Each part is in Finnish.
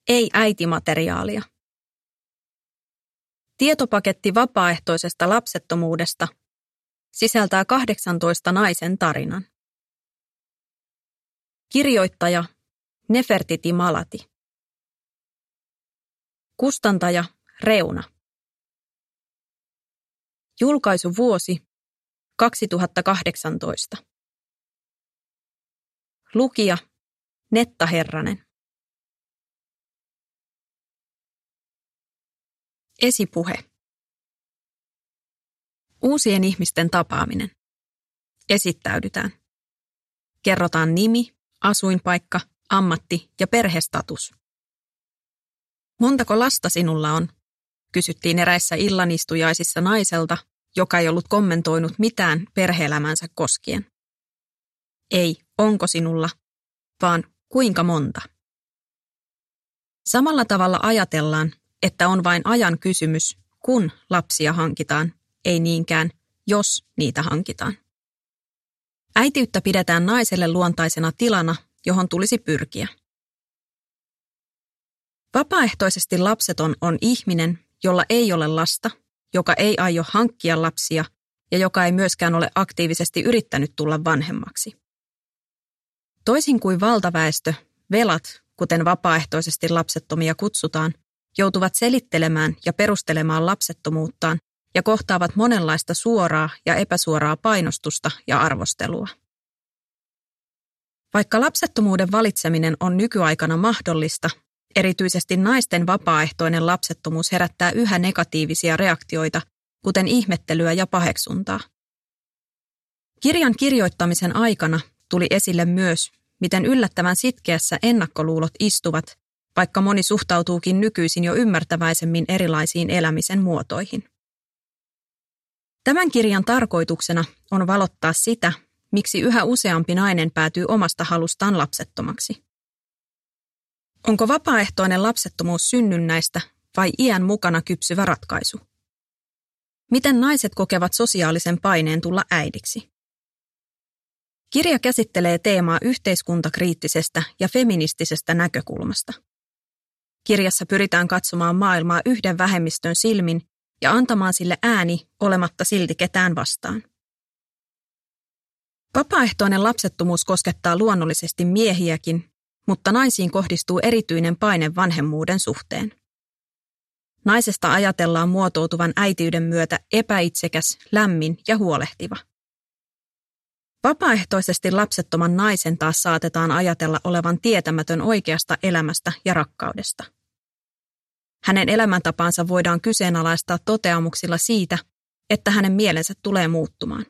Ei äitimateriaalia. Tietopaketti vapaaehtoisesta lapsettomuudesta sisältää 18 naisen tarinan. Kirjoittaja Nefertiti Malati. Kustantaja Reuna. Julkaisuvuosi 2018. Lukija Netta Herranen. Esipuhe. Uusien ihmisten tapaaminen. Esittäydytään. Kerrotaan nimi, asuinpaikka, ammatti ja perhestatus. Montako lasta sinulla on? Kysyttiin eräissä illanistujaisissa naiselta, joka ei ollut kommentoinut mitään perhe-elämänsä koskien. Ei, onko sinulla, vaan kuinka monta? Samalla tavalla ajatellaan, että on vain ajan kysymys, kun lapsia hankitaan, ei niinkään, jos niitä hankitaan. Äitiyttä pidetään naiselle luontaisena tilana, johon tulisi pyrkiä. Vapaaehtoisesti lapseton on ihminen, jolla ei ole lasta, joka ei aio hankkia lapsia ja joka ei myöskään ole aktiivisesti yrittänyt tulla vanhemmaksi. Toisin kuin valtaväestö, velat, kuten vapaaehtoisesti lapsettomia kutsutaan, joutuvat selittelemään ja perustelemaan lapsettomuuttaan ja kohtaavat monenlaista suoraa ja epäsuoraa painostusta ja arvostelua. Vaikka lapsettomuuden valitseminen on nykyaikana mahdollista, erityisesti naisten vapaaehtoinen lapsettomuus herättää yhä negatiivisia reaktioita, kuten ihmettelyä ja paheksuntaa. Kirjan kirjoittamisen aikana tuli esille myös, miten yllättävän sitkeässä ennakkoluulot istuvat, vaikka moni suhtautuukin nykyisin jo ymmärtäväisemmin erilaisiin elämisen muotoihin. Tämän kirjan tarkoituksena on valottaa sitä, miksi yhä useampi nainen päätyy omasta halustaan lapsettomaksi. Onko vapaaehtoinen lapsettomuus synnynnäistä vai iän mukana kypsyvä ratkaisu? Miten naiset kokevat sosiaalisen paineen tulla äidiksi? Kirja käsittelee teemaa yhteiskuntakriittisestä ja feministisestä näkökulmasta. Kirjassa pyritään katsomaan maailmaa yhden vähemmistön silmin ja antamaan sille ääni olematta silti ketään vastaan. Vapaaehtoinen lapsettomuus koskettaa luonnollisesti miehiäkin, mutta naisiin kohdistuu erityinen paine vanhemmuuden suhteen. Naisesta ajatellaan muotoutuvan äitiyden myötä epäitsekäs, lämmin ja huolehtiva. Vapaaehtoisesti lapsettoman naisen taas saatetaan ajatella olevan tietämätön oikeasta elämästä ja rakkaudesta. Hänen elämäntapansa voidaan kyseenalaistaa toteamuksilla siitä, että hänen mielensä tulee muuttumaan.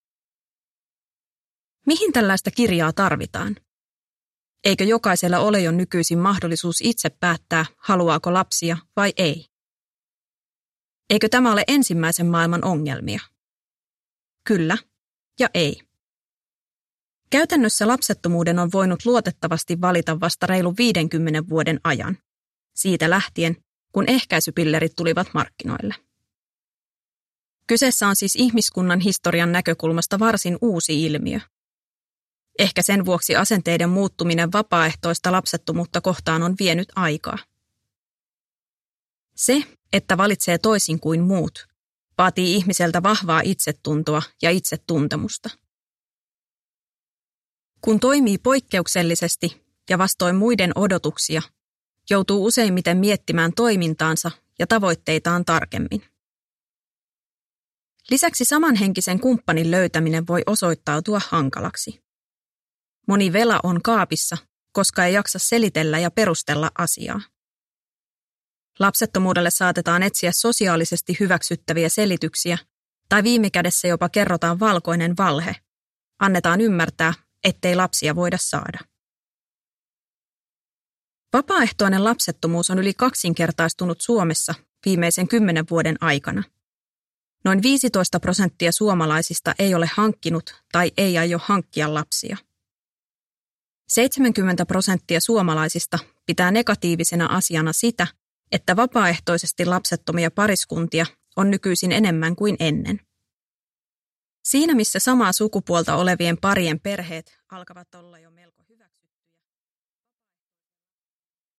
Mihin tällaista kirjaa tarvitaan? Eikö jokaisella ole jo nykyisin mahdollisuus itse päättää, haluaako lapsia vai ei? Eikö tämä ole ensimmäisen maailman ongelmia? Kyllä ja ei. Käytännössä lapsettomuuden on voinut luotettavasti valita vasta reilu 50 vuoden ajan, siitä lähtien, kun ehkäisypillerit tulivat markkinoille. Kyseessä on siis ihmiskunnan historian näkökulmasta varsin uusi ilmiö. Ehkä sen vuoksi asenteiden muuttuminen vapaaehtoista lapsettomuutta kohtaan on vienyt aikaa. Se, että valitsee toisin kuin muut, vaatii ihmiseltä vahvaa itsetuntoa ja itsetuntemusta. Kun toimii poikkeuksellisesti ja vastoin muiden odotuksia, joutuu useimmiten miettimään toimintaansa ja tavoitteitaan tarkemmin. Lisäksi samanhenkisen kumppanin löytäminen voi osoittautua hankalaksi. Moni vela on kaapissa, koska ei jaksa selitellä ja perustella asiaa. Lapsettomuudelle saatetaan etsiä sosiaalisesti hyväksyttäviä selityksiä, tai viime kädessä jopa kerrotaan valkoinen valhe. Annetaan ymmärtää, ettei lapsia voida saada. Vapaaehtoinen lapsettomuus on yli kaksinkertaistunut Suomessa viimeisen 10 vuoden aikana. Noin 15% suomalaisista ei ole hankkinut tai ei aio hankkia lapsia. 70% suomalaisista pitää negatiivisena asiana sitä, että vapaaehtoisesti lapsettomia pariskuntia on nykyisin enemmän kuin ennen. Siinä missä samaa sukupuolta olevien parien perheet alkavat olla jo melko